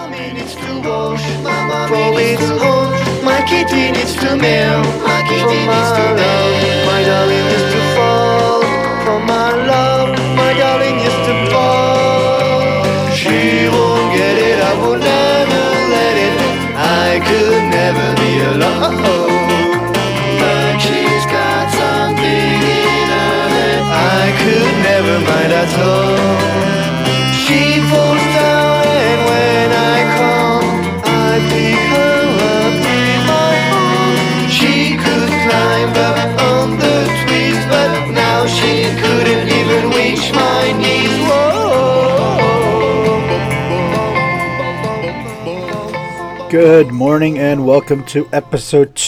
Mommy needs to wash, my mommy needs to wash, my kitty needs to meow, my kitty needs to meow. My darling needs to fall from my love, my darling needs to fall. She won't get it, I will never let it. I could never be alone. But she's got something in her head I could never mind at all. She falls down and when I come, I pick her up in my arms. She could climb up on the trees, but now she couldn't even reach my knees. Whoa. Good morning and welcome to episode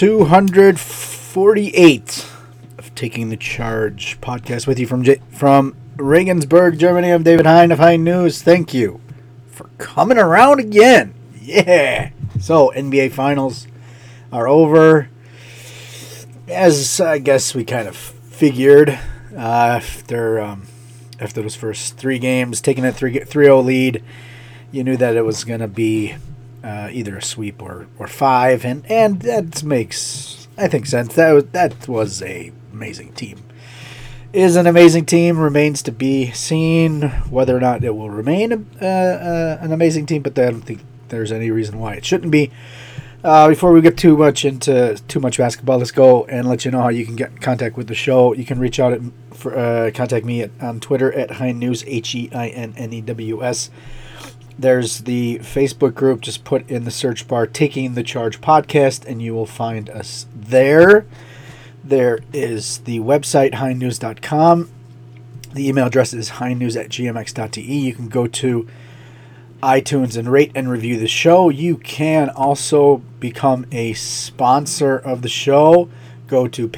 248 of Taking the Charge podcast with you from Regensburg, Germany. I'm David Hein of Hein News. Thank you for coming around again. Yeah. So NBA Finals are over, as I guess we kind of figured after those first three games, taking that 3-0 lead. You knew that it was going to be either a sweep or five, and that makes, I think, sense. That was a amazing team. Is an amazing team. Remains to be seen whether or not it will remain an amazing team, but I don't think there's any reason why it shouldn't be. Before we get too much into too much basketball, let's go and let you know how you can get in contact with the show. You can reach out contact me on Twitter at HeinNews, HeinNews. There's the Facebook group. Just put in the search bar Taking the Charge Podcast, and you will find us there. There is the website, HeinNews.com. The email address is heinnews@gmx.de. You can go to iTunes and rate and review the show. You can also become a sponsor of the show. Go to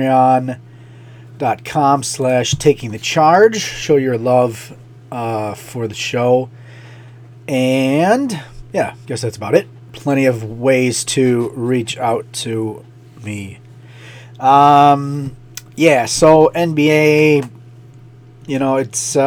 patreon.com/takingthecharge. Show your love for the show. And, yeah, I guess that's about it. Plenty of ways to reach out to me. So NBA, it's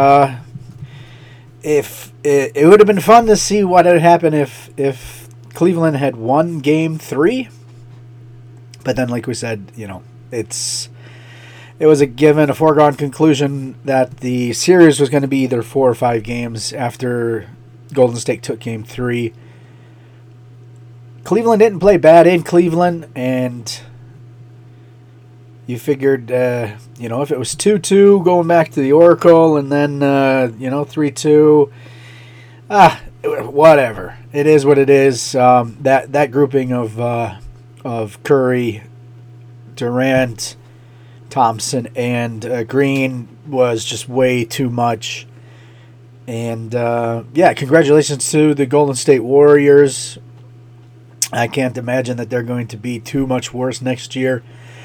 if it would have been fun to see what had happened if Cleveland had won Game 3, but then, like we said, it was a foregone conclusion that the series was going to be either 4 or 5 games after Golden State took Game 3. Cleveland didn't play bad in Cleveland, and you figured, if it was 2-2 going back to the Oracle and then, 3-2, whatever. It is what it is. That grouping of Curry, Durant, Thompson, and Green was just way too much. And, congratulations to the Golden State Warriors. I can't imagine that they're going to be too much worse next year.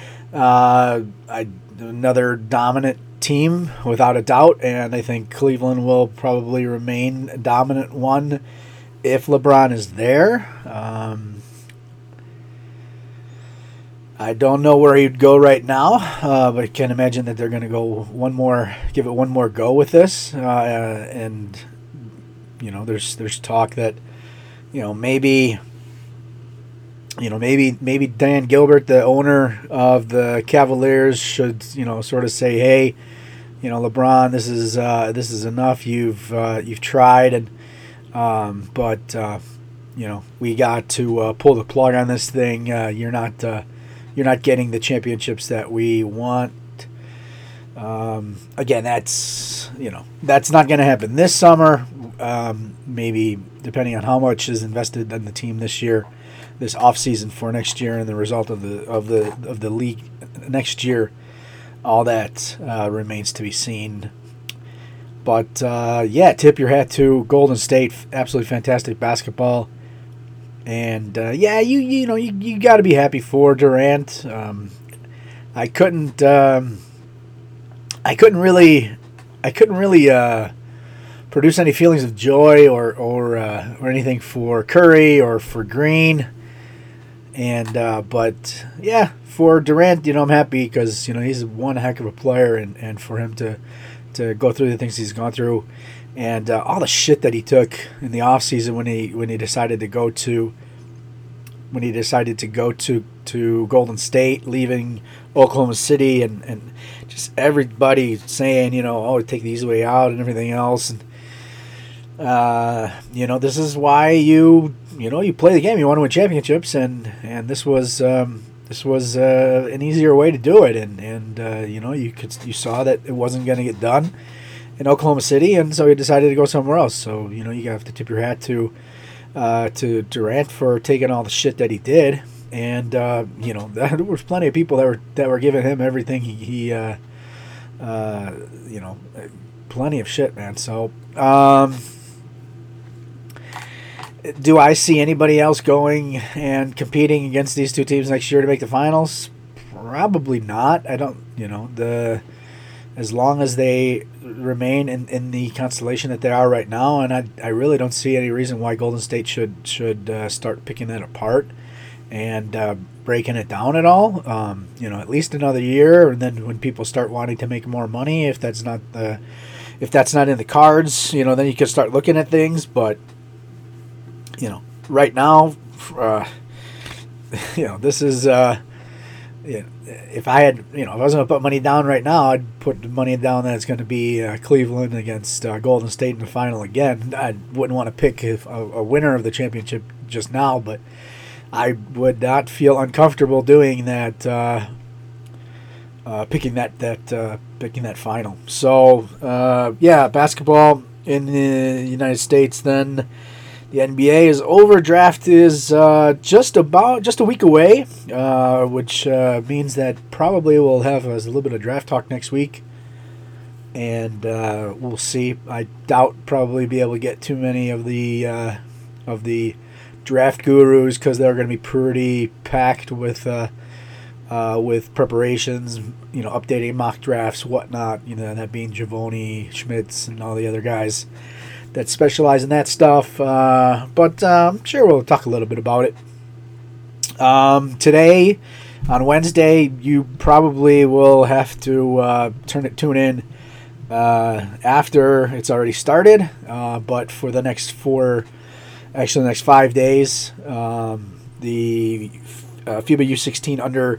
Another dominant team, without a doubt, and I think Cleveland will probably remain a dominant one if LeBron is there. I don't know where he'd go right now, but I can't imagine that they're going to give it one more go with this. And there's talk that maybe Dan Gilbert, the owner of the Cavaliers, should sort of say, hey, LeBron, this is enough. You've tried, and but we got to pull the plug on this thing. You're not getting the championships that we want. Again, that's not going to happen this summer. Maybe depending on how much is invested in the team this year, this offseason for next year, and the result of the league next year, all that remains to be seen. But tip your hat to Golden State. Absolutely fantastic basketball. And you got to be happy for Durant. I couldn't really produce any feelings of joy or anything for Curry or for Green. And but for Durant, I'm happy because he's one heck of a player, and for him to go through the things he's gone through, and all the shit that he took in the offseason when he decided to go to Golden State, leaving Oklahoma City, and just everybody saying, oh, take the easy way out and everything else. And this is why you play the game. You want to win championships, and this was an easier way to do it. And you saw that it wasn't going to get done in Oklahoma City, and so he decided to go somewhere else. So you have to tip your hat to Durant for taking all the shit that he did. And there was plenty of people that were giving him everything he plenty of shit, man. So do I see anybody else going and competing against these two teams next year to make the finals? Probably not. I don't. As long as they remain in the constellation that they are right now, and I really don't see any reason why Golden State should start picking that apart and breaking it down at all. At least another year, and then when people start wanting to make more money, if that's not in the cards, then you can start looking at things. But right now, this is. If I had, if I was going to put money down right now, I'd put the money down that it's going to be Cleveland against Golden State in the final again. I wouldn't want to pick a winner of the championship just now, but I would not feel uncomfortable doing that, picking that final. So, basketball in the United States then. The NBA is over. Draft is just a week away, which means that probably we'll have a little bit of draft talk next week, and we'll see. I doubt probably be able to get too many of the draft gurus because they're going to be pretty packed with preparations, updating mock drafts, whatnot. That being Giovanni, Schmitz, and all the other guys that specialize in that stuff, but I'm sure we'll talk a little bit about it. Today, on Wednesday, you probably will have to tune in after it's already started, but for the next 5 days, the FIBA U16 under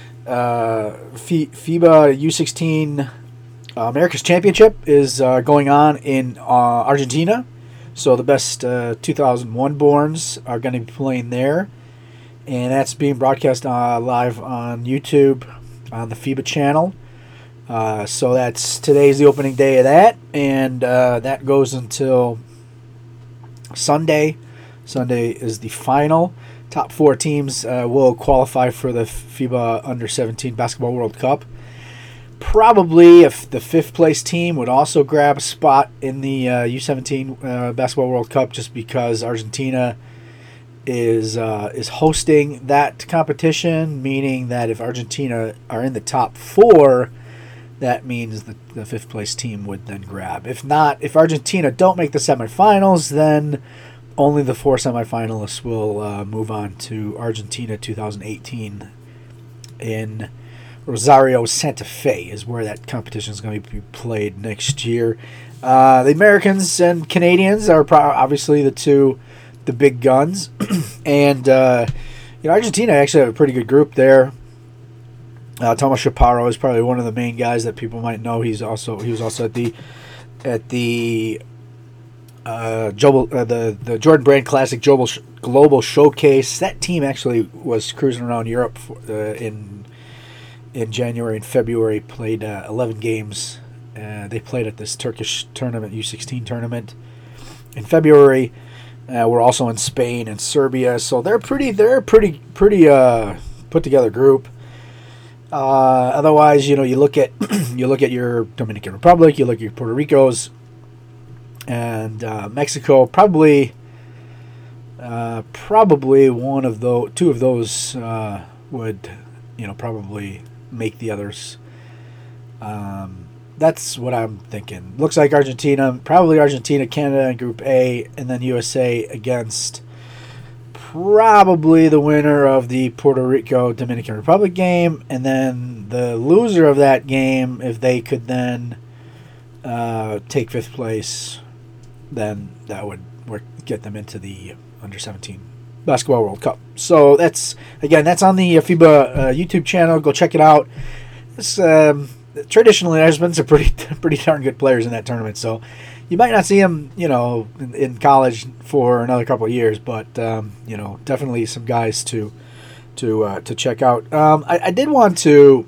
FIBA U16 America's Championship is going on in Argentina. So the best 2001 borns are going to be playing there. And that's being broadcast live on YouTube on the FIBA channel. So today's the opening day of that. And that goes until Sunday. Sunday is the final. Top 4 teams will qualify for the FIBA Under-17 Basketball World Cup. Probably if the 5th place team would also grab a spot in the U17 Basketball World Cup, just because Argentina is hosting that competition, meaning that if Argentina are in the top 4, that means the 5th place team would then grab. If not, if Argentina don't make the semifinals, then only the 4 semifinalists will move on to Argentina 2018 in Rosario Santa Fe is where that competition is going to be played next year. The Americans and Canadians are obviously the big guns, and Argentina actually have a pretty good group there. Thomas Chaparro is probably one of the main guys that people might know. He was also at the the Jordan Brand Classic Global Showcase. That team actually was cruising around Europe in January and February, played 11 games. They played at this Turkish tournament, U16 tournament. In February, we're also in Spain and Serbia, so they're a pretty put together group. Otherwise, you look at your Dominican Republic, you look at your Puerto Ricos, and Mexico. Probably one of those, 2 of those would probably make the others. That's what I'm thinking. Looks like Argentina, Canada in Group A, and then USA against probably the winner of the Puerto Rico Dominican Republic game, and then the loser of that game, if they could then take 5th place, then that would get them into the under 17 Basketball World Cup. So that's on the FIBA YouTube channel. Go check it out. It's, traditionally, there's been some pretty darn good players in that tournament. So you might not see them, in college for another couple of years, but definitely some guys to check out. I did want to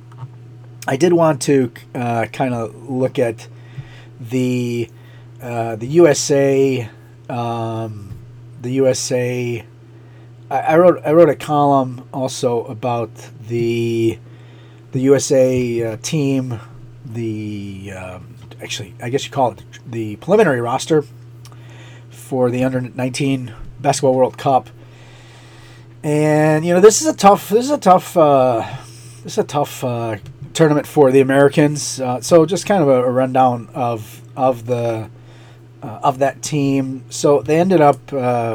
kind of look at the USA. The USA. I wrote a column also about the USA team. Actually, I guess you call it the preliminary roster for the under 19 Basketball World Cup. And this is a tough tournament for the Americans. So just kind of a rundown of that team. So they ended up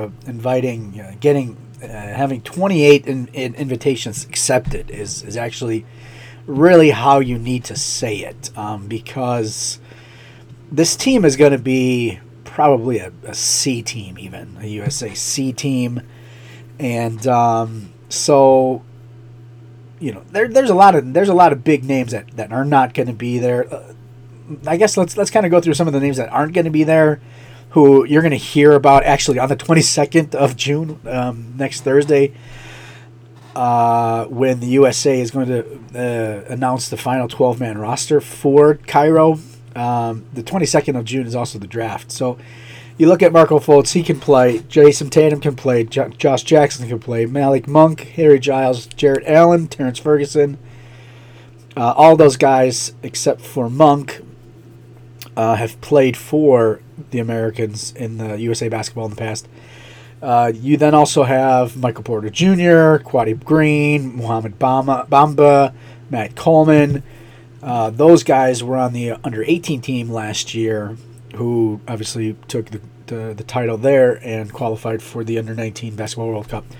having 28 invitations accepted is actually really how you need to say it, because this team is going to be probably a C team, even a USA C team. And so there's a lot of big names that are not going to be there. I guess let's kind of go through some of the names that aren't going to be there, who you're going to hear about actually on the 22nd of June, next Thursday, when the USA is going to announce the final 12-man roster for Cairo. The 22nd of June is also the draft. So you look at Marco Fultz, he can play. Jason Tatum can play. Josh Jackson can play. Malik Monk, Harry Giles, Jarrett Allen, Terrence Ferguson. All those guys, except for Monk, have played for the Americans in the USA basketball in the past. You then also have Michael Porter Jr., Quaddy Green, Mohamed Bamba, Matt Coleman. Those guys were on the under-18 team last year, who obviously took the title there and qualified for the under-19 Basketball World Cup.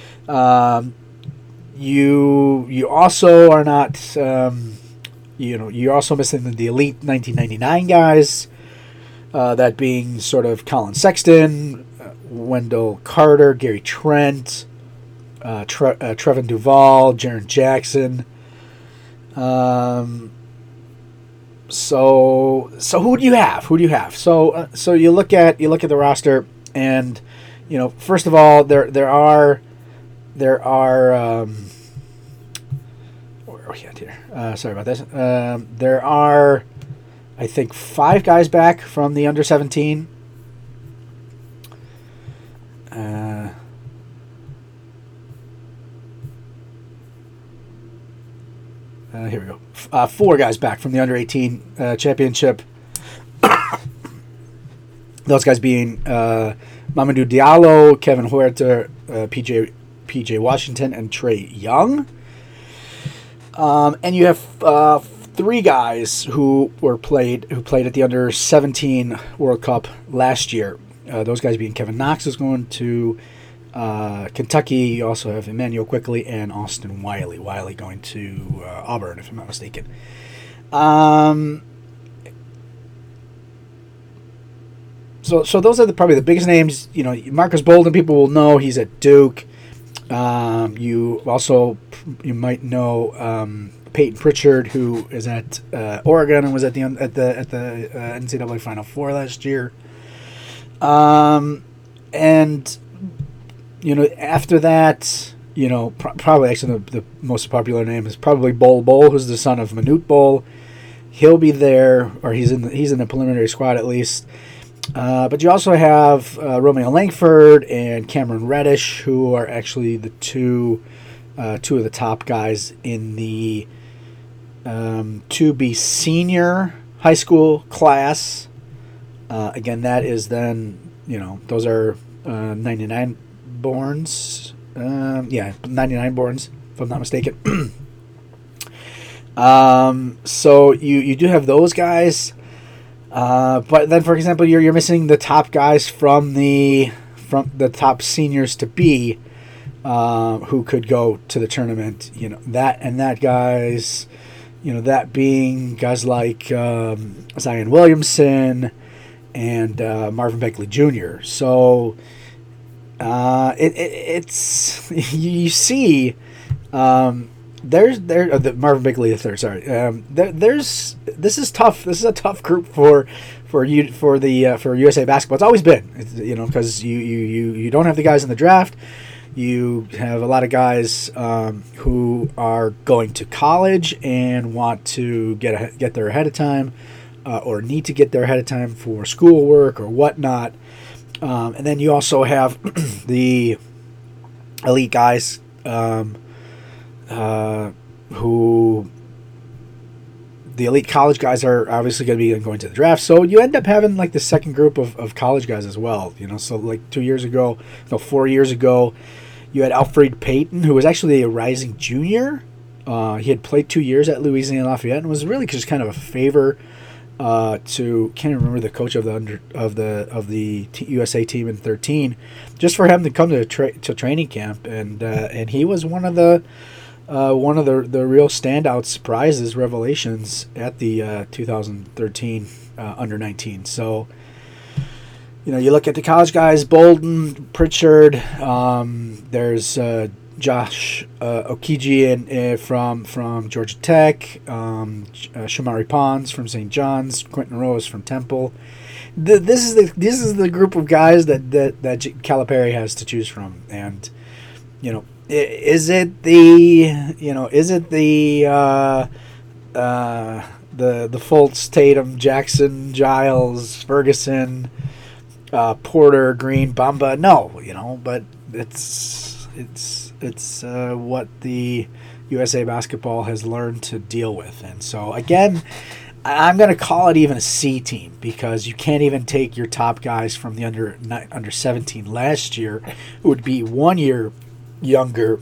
You also are not, you're also missing the elite 1999 guys, that being sort of Colin Sexton, Wendell Carter, Gary Trent, Trevin Duval, Jaren Jackson. So who do you have? So you look at the roster, and first of all, there are where are we at here? Sorry about this. There are, I think, 5 guys back from the under 17. Here we go. 4 guys back from the under 18 championship. Those guys being Mamadou Diallo, Kevin Huerta, PJ Washington, and Trae Young. And you have 3 guys who played at the under 17 World Cup last year. Those guys being Kevin Knox is going to Kentucky. You also have Emmanuel Quickley and Austin Wiley. Wiley going to Auburn, if I'm not mistaken. So those are probably the biggest names. Marcus Bolden, people will know he's at Duke. You might know Peyton Pritchard, who is at Oregon and was at the NCAA Final Four last year. And after that, probably actually the most popular name is probably Bol Bol, who's the son of Manute Bol. He'll be there, or he's in the preliminary squad at least. But you also have Romeo Langford and Cameron Reddish, who are actually the two of the top guys in the to be senior high school class. Again, that is then, those are 99 borns. 99 borns, if I'm not mistaken. So you do have those guys. But then, for example, you're missing the top guys from the top seniors to be, who could go to the tournament. That being guys like Zion Williamson and Marvin Beckley Jr. So it's you see. There's the Marvin Beckley III. Sorry, there's this is tough. This is a tough group for USA basketball. It's always been, because you don't have the guys in the draft. You have a lot of guys who are going to college and want to get there ahead of time, or need to get there ahead of time for schoolwork or whatnot. And then you also have the elite guys. Who the elite college guys are obviously going to be going to the draft. So you end up having like the second group of college guys as well. So like 4 years ago, you had Alfred Payton, who was actually a rising junior. He had played 2 years at Louisiana Lafayette and was really just kind of a favor to, can't remember the coach of the USA team in 13, just for him to come to training camp, and he was one of the real standout surprises, revelations at the 2013 under 19. So, you look at the college guys: Bolden, Pritchard. There's Josh Okiji from Georgia Tech. Shamari Pons from St. John's. Quentin Rose from Temple. This is the group of guys that Calipari has to choose from, and is it the Fultz, Tatum, Jackson, Giles, Ferguson, Porter, Green, Bamba? No, but it's what the USA basketball has learned to deal with, and so again, I'm going to call it even a C team, because you can't even take your top guys from the under 17 last year, who would be 1 year younger,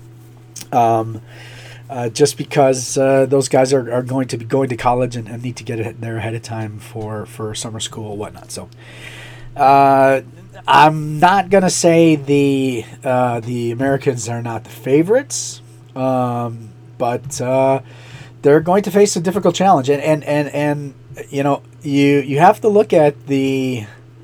just because those guys are going to be going to college and need to get there ahead of time for summer school and whatnot. So I'm not going to say the Americans are not the favorites, but they're going to face a difficult challenge, and you have to look at the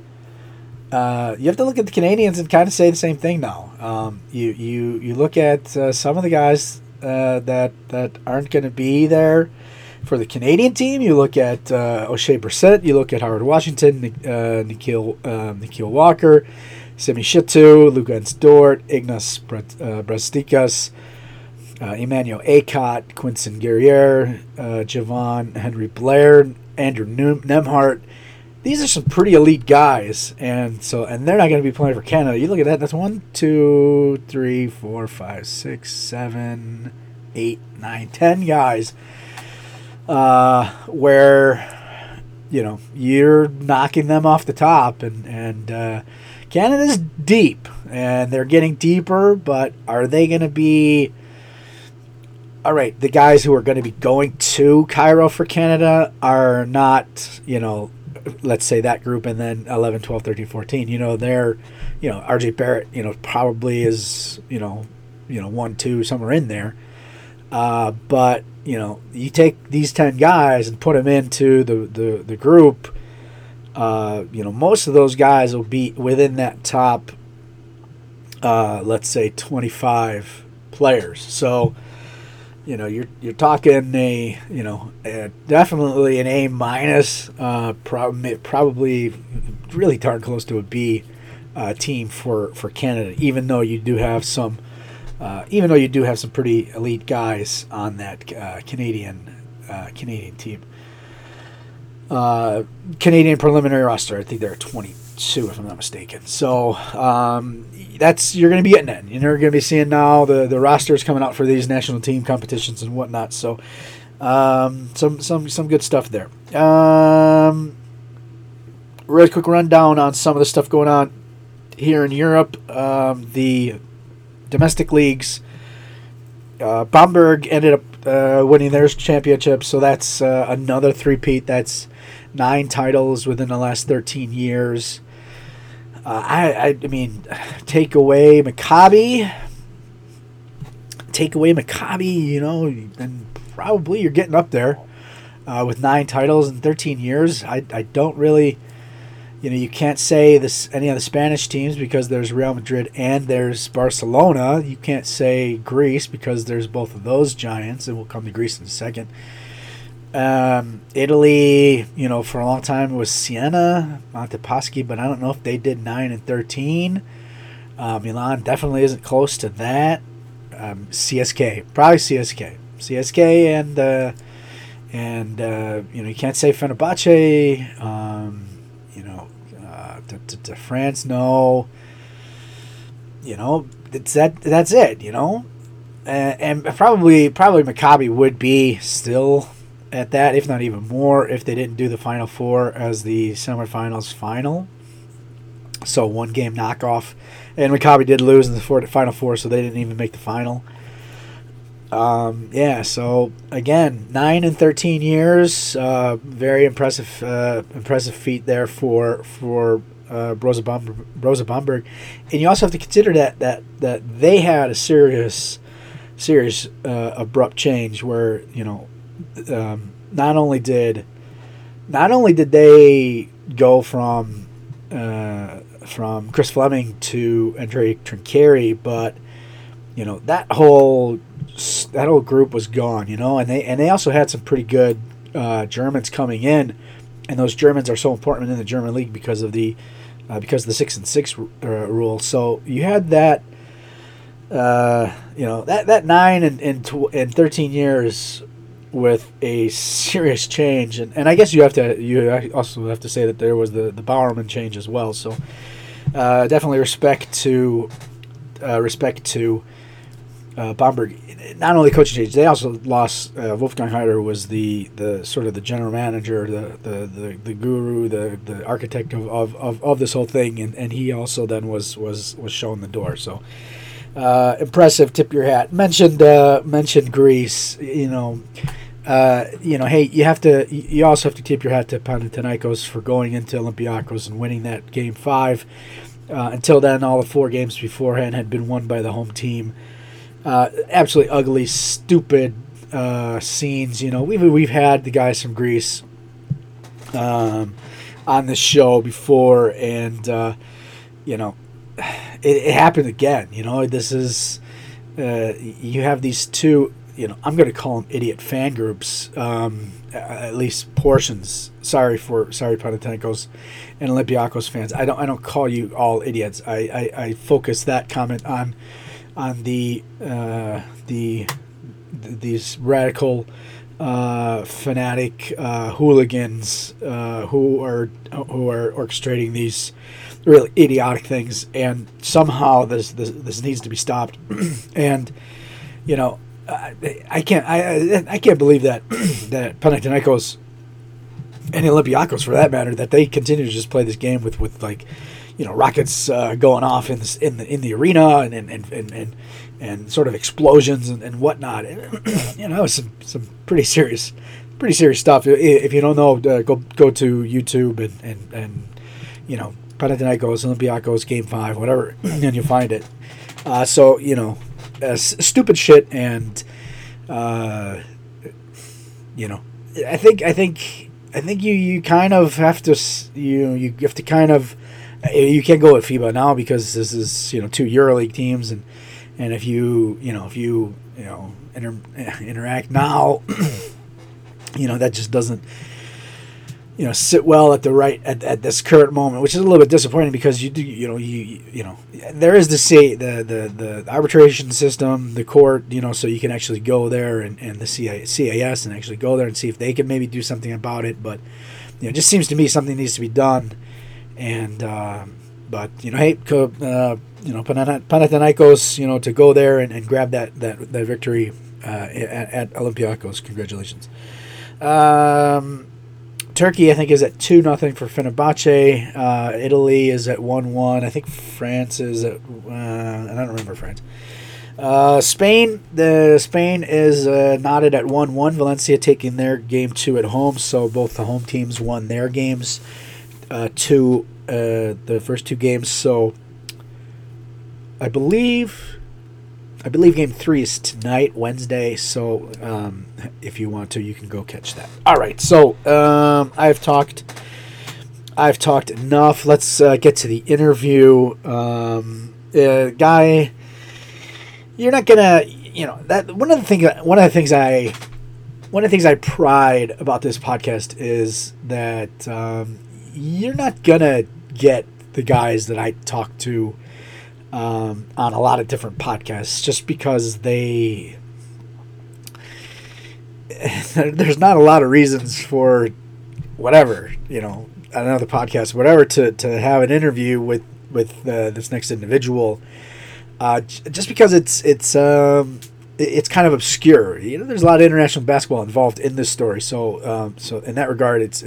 Canadians and kind of say the same thing now. You look at some of the guys that aren't going to be there for the Canadian team. You look at O'Shea Brissett. You look at Howard Washington, Nikhil Walker, Simi Shitu, Luguentz Dort, Ignas Brestikas, Emmanuel Acott, Quinson Guerriere, Javon Henry Blair, Andrew Nemhart. These are some pretty elite guys, and they're not going to be playing for Canada. You look at that; that's 1, 2, 3, 4, 5, 6, 7, 8, 9, 10 guys. Where you're knocking them off the top, and Canada's deep, and they're getting deeper. But are they going to be? All right, the guys who are going to be going to Cairo for Canada are not, let's say that group, and then 11, 12, 13, 14. They're, RJ Barrett, probably is, 1, 2, somewhere in there. But, you take these 10 guys and put them into the group, most of those guys will be within that top, let's say 25 players. So, you're talking definitely an A minus, probably really darn close to a B team for Canada. Even though you do have some pretty elite guys on that Canadian team. Canadian preliminary roster, I think they're 22 if I'm not mistaken. So you're going to be getting it. You're going to be seeing now the rosters coming out for these national team competitions and whatnot. So some good stuff there. Real quick rundown on some of the stuff going on here in Europe. The domestic leagues. Bamberg ended up winning their championship, so that's another three-peat. That's 9 titles within the last 13 years. I mean, take away Maccabi, then probably you're getting up there with 9 titles in 13 years. I don't really You can't say this any of the Spanish teams because there's Real Madrid and there's Barcelona. You can't say Greece because there's both of those giants, and we'll come to Greece in a second. Italy, for a long time it was Siena, Montepaschi, but I don't know if they did 9 and 13. Milan definitely isn't close to that. CSK, probably CSK, and you can't say Fenerbahce. To France, no. That's it. And probably Maccabi would be still at that, if not even more, if they didn't do the Final Four as the semifinals final. So 1 game knockoff, and Maccabi did lose in the Final Four, so they didn't even make the final. So again, 9 and 13 years, very impressive feat there for Rosa Bamberg, and you also have to consider that they had a serious abrupt change where not only did they go from Chris Fleming to Andre Trinchieri, but that whole group was gone, and they also had some pretty good Germans coming in, and those Germans are so important in the German league because of the 6-6 rule. So you had that, that 9 and 13 years with a serious change, and I guess you also have to say that there was the Bowerman change as well. So definitely respect to Bamberg. Not only coaching change, they also lost Wolfgang Heider, who was the sort of the general manager, the guru, the architect of this whole thing, and he also then was shown the door. So impressive. Tip your hat. Mentioned Greece. Hey, you also have to tip your hat to Panathinaikos for going into Olympiacos and winning that Game 5. Until then, all the 4 games beforehand had been won by the home team. Absolutely ugly, stupid scenes. We've had the guys from Greece on the show before, and it happened again. This is you have these two. I'm going to call them idiot fan groups, at least portions. Sorry, Panathinaikos and Olympiacos fans. I don't call you all idiots. I focus that comment on these radical fanatic hooligans who are orchestrating these really idiotic things, and somehow this needs to be stopped. And I can't believe that that Panathinaikos and Olympiacos, for that matter, that they continue to just play this game with rockets going off in the arena and sort of explosions and whatnot. Some pretty serious stuff. If you don't know, go to YouTube and Panathinaikos, Olympiacos, Game 5, whatever, and you'll find it. Stupid shit, and I think you kind of have to you have to kind of. You can't go with FIBA now because this is 2 EuroLeague teams, and if you interact now, that just doesn't sit well at this current moment, which is a little bit disappointing because there is the arbitration system, the court, so you can actually go there and the CAS and actually go there and see if they can maybe do something about it, but it just seems to me something needs to be done. And but hey, Panathinaikos, to go there and grab that victory at Olympiacos. Congratulations. Turkey, I think, is at 2-0 for Fenerbahce. Italy is at 1-1. I think France is at I don't remember France. Spain is knotted at 1-1. Valencia taking their game 2 at home, so both the home teams won their games. The first 2 games. So I believe game 3 is tonight, Wednesday. So if you want to, you can go catch that. All right. So I've talked I've talked enough. Let's get to the interview. Guy, you're not gonna, that one of the things I pride about this podcast is that you're not gonna get the guys that I talk to on a lot of different podcasts just because there's not a lot of reasons for whatever, another podcast, whatever, to have an interview with this next individual, just because it's kind of obscure. There's a lot of international basketball involved in this story, so in that regard, it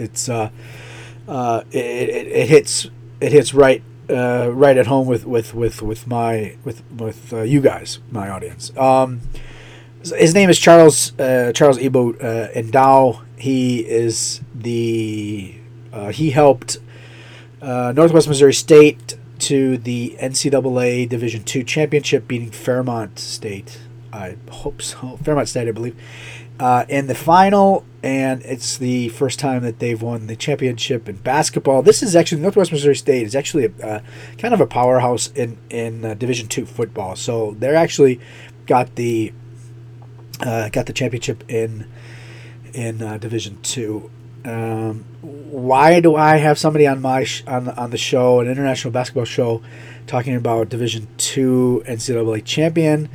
hits right at home with you guys, my audience. His name is Charles Ibu Endao. He is he helped Northwest Missouri State to the NCAA Division II championship, beating Fairmont State. I hope so. Fairmont State, I believe, in the final, and it's the first time that they've won the championship in basketball. This is actually Northwest Missouri State is actually a kind of a powerhouse in Division II football. So they're actually got the championship in Division II. Why do I have somebody on my on the show, an international basketball show, talking about Division II NCAA champion?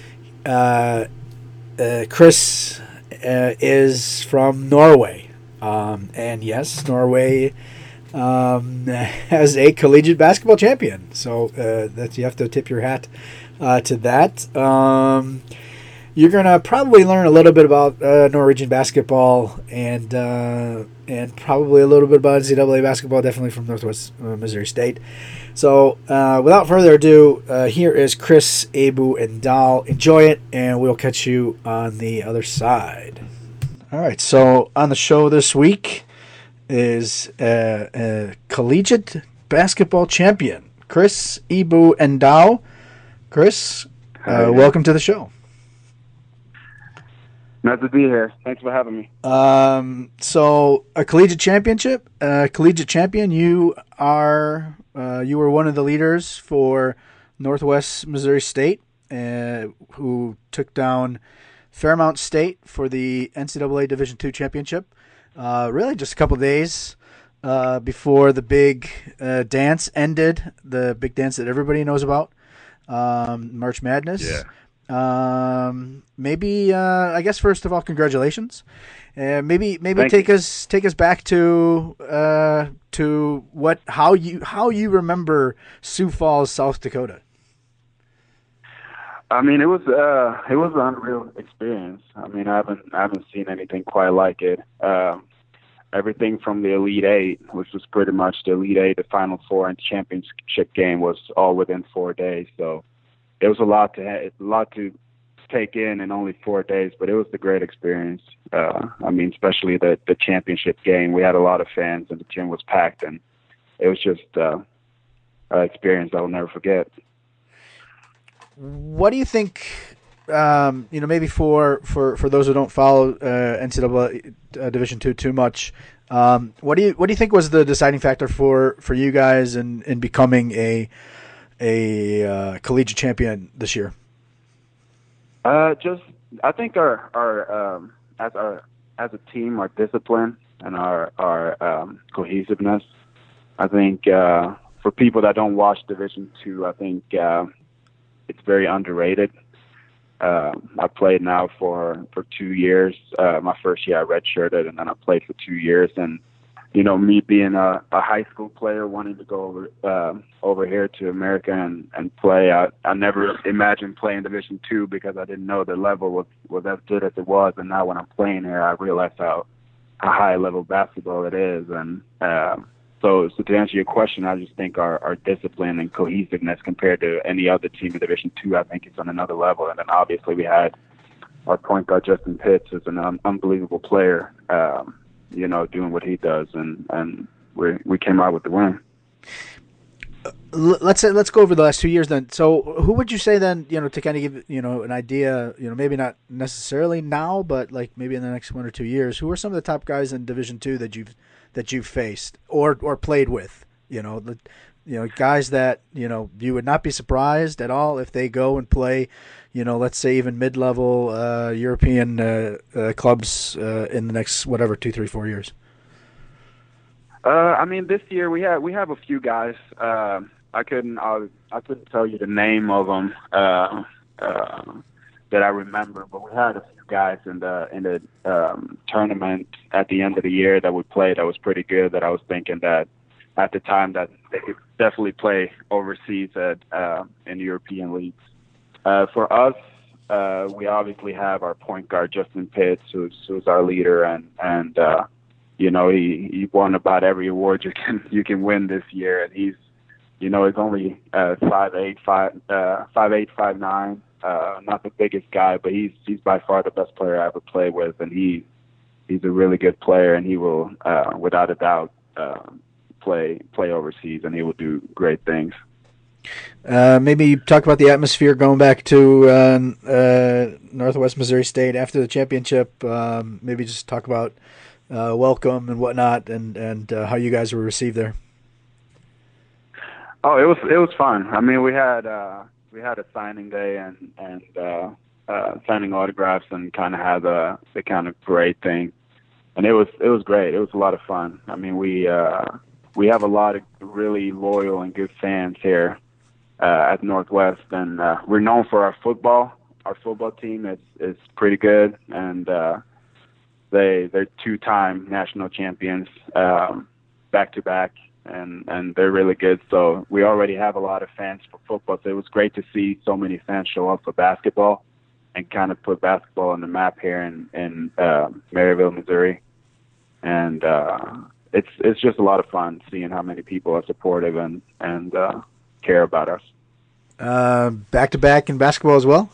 Chris is from Norway, and yes, Norway has a collegiate basketball champion. So that you have to tip your hat to that. You're gonna probably learn a little bit about Norwegian basketball and probably a little bit about NCAA basketball, definitely from Northwest Missouri State. So without further ado, here is Chris Ibu Endao. Enjoy it, and we'll catch you on the other side. All right. So on the show this week is a collegiate basketball champion, Chris Ibu Endao. Chris, welcome to the show. Nice to be here. Thanks for having me. So a collegiate champion. You were one of the leaders for Northwest Missouri State, who took down Fairmont State for the NCAA Division II championship. Really, just a couple of days before the big dance ended, the big dance that everybody knows about, March Madness. Yeah. Maybe I guess first of all, congratulations. Maybe Thank take you. us back to how you remember Sioux Falls, South Dakota. I mean, it was an unreal experience. I mean, I haven't seen anything quite like it. Everything from the Elite Eight, which was pretty much the Elite Eight, the Final Four, and championship game was all within 4 days. So it was a lot to take in only 4 days, but it was a great experience. I mean, especially the championship game. We had a lot of fans, and the gym was packed, and it was just an experience I will never forget. What do you think? Maybe for those who don't follow NCAA Division II too much, what do you think was the deciding factor for you guys in becoming a collegiate champion this year? I think our as a team, our discipline and our cohesiveness. I think for people that don't watch Division II, I think it's very underrated. I played now for 2 years. My first year I redshirted, and then I played for 2 years. And me being a high school player, wanting to go over here to America and play, I never imagined playing Division II because I didn't know the level was as good as it was. And now when I'm playing here, I realize how high level basketball it is. And so to answer your question, I just think our discipline and cohesiveness compared to any other team in Division II, I think it's on another level. And then obviously we had our point guard, Justin Pitts, is an unbelievable player, doing what he does. And we came out with the win. Let's go over the last 2 years then. So who would you say then, to kind of give, an idea, maybe not necessarily now, but like maybe in the next 1 or 2 years, who are some of the top guys in Division Two that you've faced or played with? Guys that, you would not be surprised at all if they go and play, let's say even mid-level European clubs in the next whatever 2, 3, 4 years. I mean, this year we have a few guys. I couldn't tell you the name of them that I remember, but we had a few guys in the tournament at the end of the year that we played that was pretty good. That I was thinking that at the time that they could definitely play overseas in European leagues. For us, we obviously have our point guard Justin Pitts, who's our leader, and he won about every award you can win this year, and he's only 5'8", 5'9", not the biggest guy, but he's by far the best player I ever played with, and he's a really good player, and he will without a doubt play overseas, and he will do great things. Maybe talk about the atmosphere going back to Northwest Missouri State after the championship. Maybe just talk about welcome and whatnot, and how you guys were received there. Oh, it was fun. I mean, we had a signing day and signing autographs and kind of had the kind of parade thing, and it was great. It was a lot of fun. I mean, we have a lot of really loyal and good fans here at Northwest, and we're known for our football. Our football team is pretty good, and they're 2-time national champions back to back. And they're really good. So we already have a lot of fans for football. So it was great to see so many fans show up for basketball and kind of put basketball on the map here in Maryville, Missouri. And it's just a lot of fun seeing how many people are supportive and care about us. Back to back in basketball as well?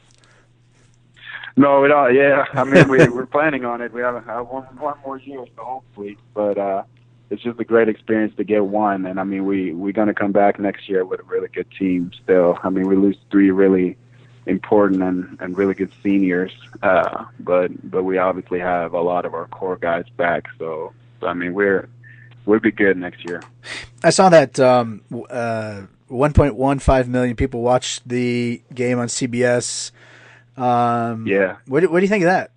No, we don't. Yeah, I mean we're planning on it. We have one more year, so hopefully, but. It's just a great experience to get one, and I mean we're gonna come back next year with a really good team. Still, I mean we lose 3 really important and really good seniors, but we obviously have a lot of our core guys back. So I mean we'll be good next year. I saw that 1.15 million people watched the game on CBS. Yeah. What do you think of that?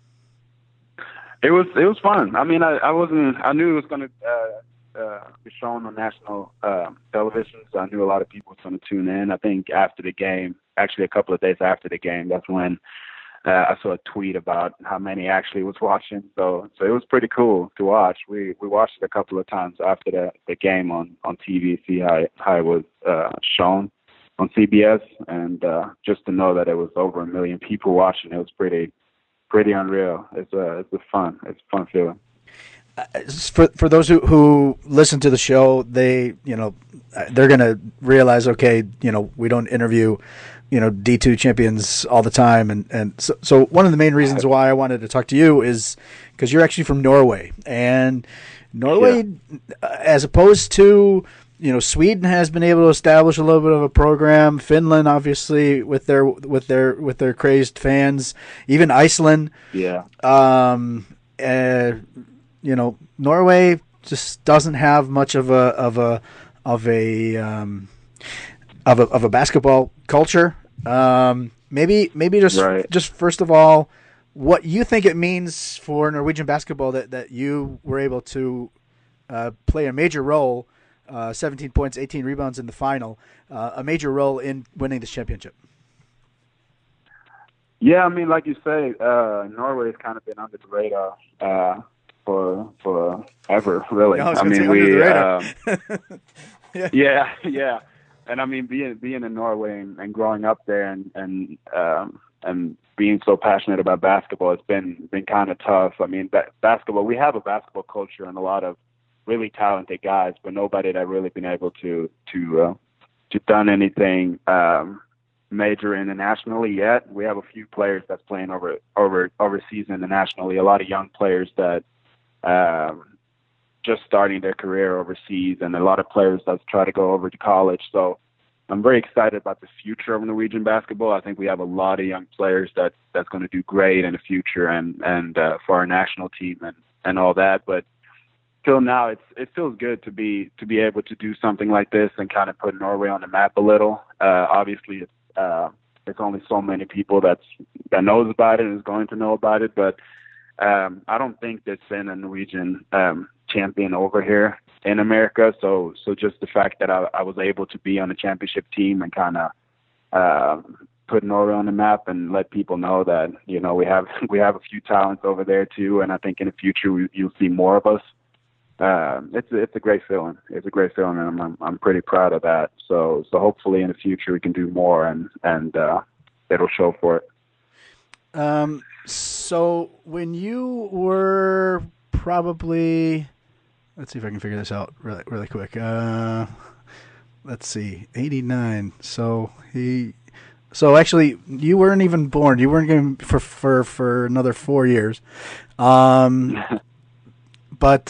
It was fun. I mean, I knew it was going to be shown on national television, so I knew a lot of people were going to tune in. I think after the game, actually a couple of days after the game, that's when I saw a tweet about how many actually was watching. So it was pretty cool to watch. We watched it a couple of times after the game on TV, see how it was shown on CBS, and just to know that it was over 1 million people watching, it was pretty unreal. It's a fun feeling. For those who listen to the show, they're going to realize, okay, we don't interview, D2 champions all the time. And so one of the main reasons why I wanted to talk to you is because you're actually from Norway, and Norway, as opposed to, Sweden has been able to establish a little bit of a program. Finland, obviously, with their crazed fans. Even Iceland. Yeah. Norway just doesn't have much of a basketball culture. Maybe just first of all, what you think it means for Norwegian basketball that you were able to play a major role. 17 points, 18 rebounds in the final, a major role in winning this championship. Yeah, I mean, like you say, Norway has kind of been under the radar for ever, really. I mean, yeah. And I mean, being in Norway and growing up there and being so passionate about basketball, it's been kind of tough. I mean, basketball, we have a basketball culture and a lot of really talented guys, but nobody that really been able to done anything major internationally yet. We have a few players that's playing overseas internationally. A lot of young players that just starting their career overseas, and a lot of players that try to go over to college. So I'm very excited about the future of Norwegian basketball. I think we have a lot of young players that's going to do great in the future, and for our national team and all that. But till now, it feels good to be able to do something like this and kind of put Norway on the map a little. Obviously, it's only so many people that knows about it and is going to know about it, but I don't think there's been a Norwegian champion over here in America. So just the fact that I was able to be on a championship team and kind of put Norway on the map and let people know that, you know, we have a few talents over there too, and I think in the future you'll see more of us. It's a great feeling. It's a great feeling, and I'm pretty proud of that. So hopefully in the future we can do more, and it'll show for it. So when you were probably, let's see if I can figure this out really quick. Let's see, 89. So actually you weren't even born. You weren't going for another 4 years. But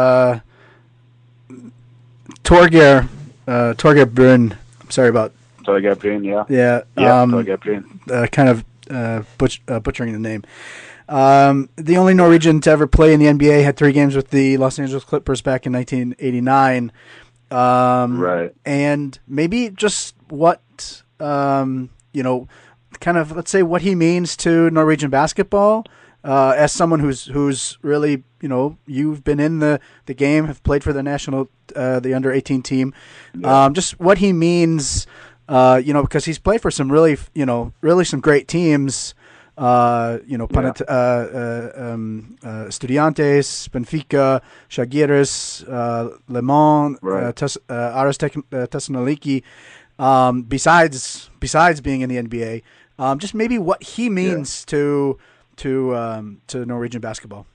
Torgeir Brun, I'm sorry about Torgeir Brun, yeah. Yeah. Torgeir Brun. Kind of butchering the name. The only Norwegian to ever play in the NBA, had 3 games with the Los Angeles Clippers back in 1989. Right. And maybe just what, you know, kind of, let's say what he means to Norwegian basketball, as someone who's really, you know, you've been in the game, have played for the national, the under-18 team. Yeah. Just what he means, you know, because he's played for some really, you know, really some great teams. You know, Estudiantes, Benfica, Žalgiris, Le Mans, Right. Aris Thessaloniki. Besides being in the NBA, just maybe what he means to Norwegian basketball.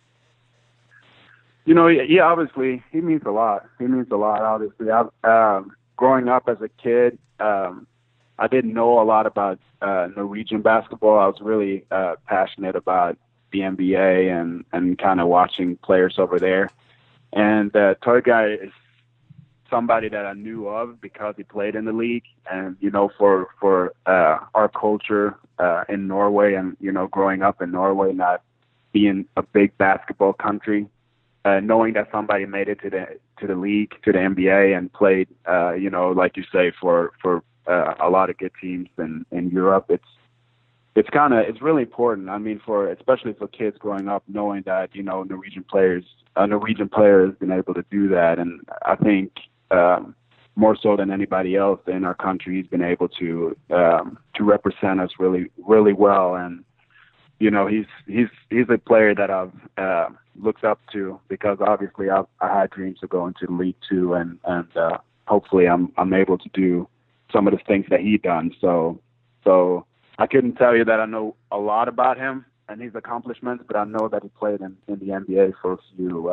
You know, yeah, obviously he means a lot. He means a lot. Obviously, growing up as a kid, I didn't know a lot about Norwegian basketball. I was really passionate about the NBA and kind of watching players over there. And Torgeir is somebody that I knew of because he played in the league. And, you know, for our culture in Norway, and, you know, growing up in Norway, not being a big basketball country, knowing that somebody made it to the league, to the NBA, and played, you know, like you say, for a lot of good teams in Europe, it's really important. I mean, especially for kids growing up, knowing that, you know, a Norwegian player has been able to do that, and I think more so than anybody else in our country, he's been able to represent us really, really well. And, you know, he's a player that I've looked up to, because obviously I had dreams of going to the league too, and hopefully I'm able to do some of the things that he done. So I couldn't tell you that I know a lot about him and his accomplishments, but I know that he played in the NBA for a few,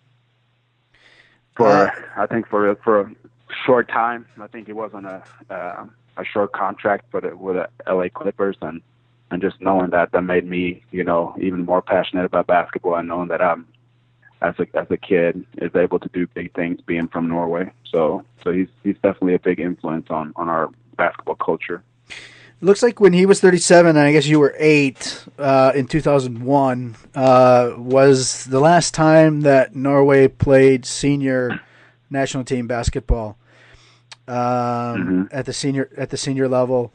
I think for a short time. I think he was on a short contract with the LA Clippers, and just knowing that made me, you know, even more passionate about basketball, and knowing that I'm, as a kid, is able to do big things being from Norway. So he's definitely a big influence on our basketball culture. It looks like when he was 37, and I guess you were 8 in 2001, was the last time that Norway played senior national team basketball at the senior level.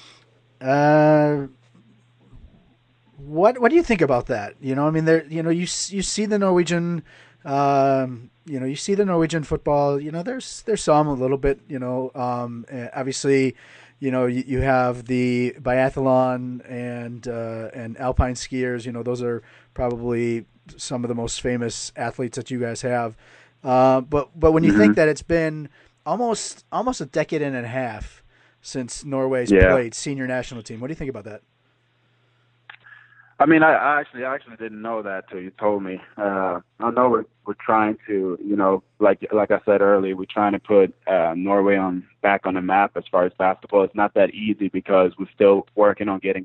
What do you think about that? You know, I mean, there, you know, you see the Norwegian, you see the Norwegian football. You know, there's some a little bit. You know, obviously, you know, you have the biathlon and alpine skiers. You know, those are probably some of the most famous athletes that you guys have. But when you think that it's been almost a decade and a half since Norway's played senior national team, what do you think about that? I mean, I actually didn't know that till you told me. I know we're trying to, you know, like I said earlier, we're trying to put Norway back on the map as far as basketball. It's not that easy because we're still working on getting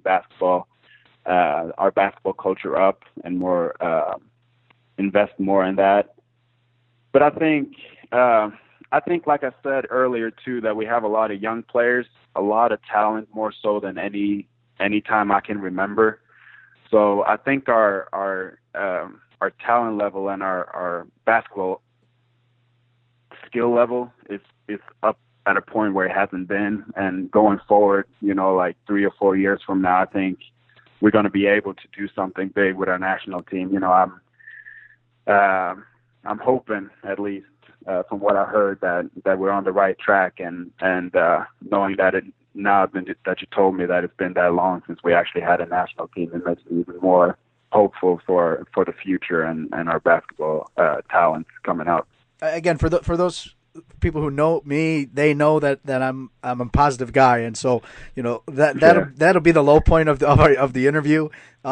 our basketball culture up, and more invest more in that. but I think, like I said earlier too, that we have a lot of young players, a lot of talent, more so than any time I can remember. So I think our talent level and our basketball skill level is up at a point where it hasn't been. And going forward, like 3 or 4 years from now, I think we're going to be able to do something big with our national team. I'm hoping, at least from what I heard, that we're on the right track, and knowing that that you told me that it's been that long since we actually had a national team, it makes me even more hopeful for the future and our basketball talents coming up. Again, for those people who know me, they know that I'm a positive guy, and so that'll be the low point of the interview.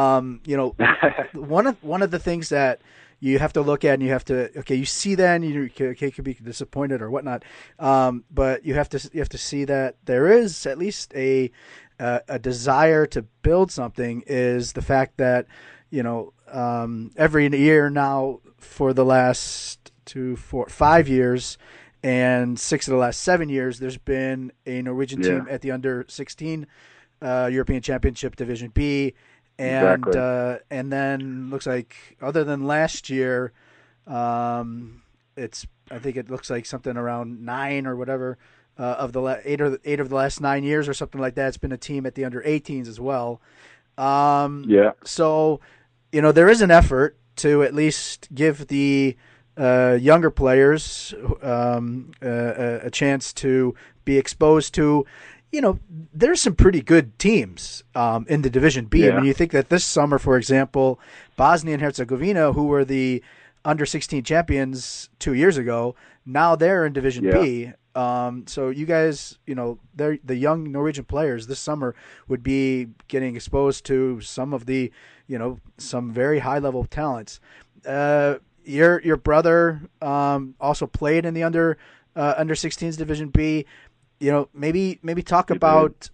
One of the things that you have to look at, and you have to you see that, and you could be disappointed or whatnot, but you have to see that there is at least a desire to build something. Is the fact that every year now for the last 5 years. And 6 of the last 7 years, there's been a Norwegian team at the under-16 European Championship Division B, and Exactly. And then looks like, other than last year, I think it looks like something around 9 or whatever of the 8 of the last 9 years or something like that. It's been a team at the under-18s as well. So there is an effort to at least give the younger players a chance to be exposed to, there's some pretty good teams in the Division B. Yeah. I mean, you think that this summer, for example, Bosnia and Herzegovina, who were the under-16 champions 2 years ago, now they're in Division B. So you guys, the young Norwegian players this summer would be getting exposed to some of the, some very high-level talents. Your brother also played in the under 16s Division B. Maybe talk about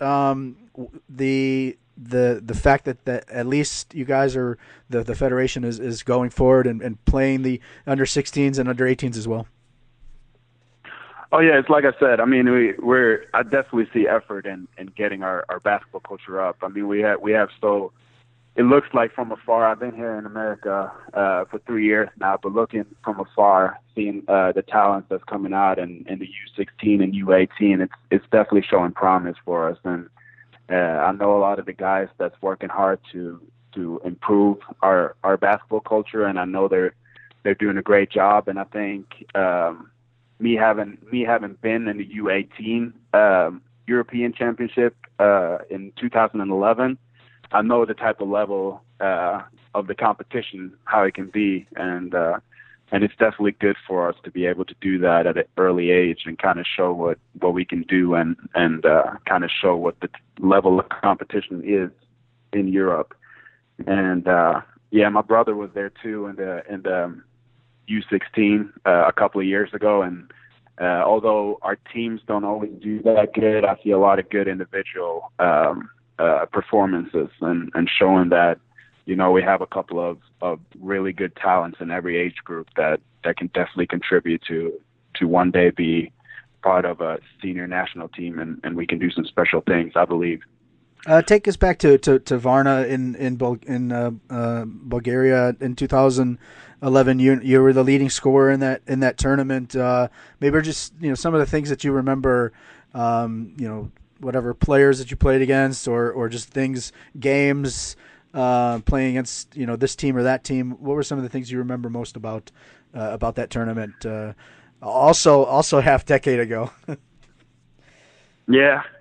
the fact that at least you guys are the federation is going forward and playing the under 16s and under 18s as well. Oh yeah, it's like I said. I mean, I definitely see effort in getting our basketball culture up. I mean, we have so. It looks like from afar, I've been here in America for 3 years now, but looking from afar, seeing the talent that's coming out in the U16 and U18, it's definitely showing promise for us. And I know a lot of the guys that's working hard to improve our basketball culture, and I know they're doing a great job. And I think me having been in the U18 European Championship in 2011. I know the type of level of the competition, how it can be, and it's definitely good for us to be able to do that at an early age and kind of show what we can do and kind of show what the level of competition is in Europe. And my brother was there too in the U16 a couple of years ago, and although our teams don't always do that good, I see a lot of good individual performances and showing that we have a couple of really good talents in every age group that can definitely contribute to one day be part of a senior national team, and we can do some special things, I believe. Take us back to Varna in Bulgaria in 2011. You were the leading scorer in that tournament. Maybe just some of the things that you remember. Whatever players that you played against, or just games, playing against this team or that team. What were some of the things you remember most about that tournament? Also half decade ago. Yeah.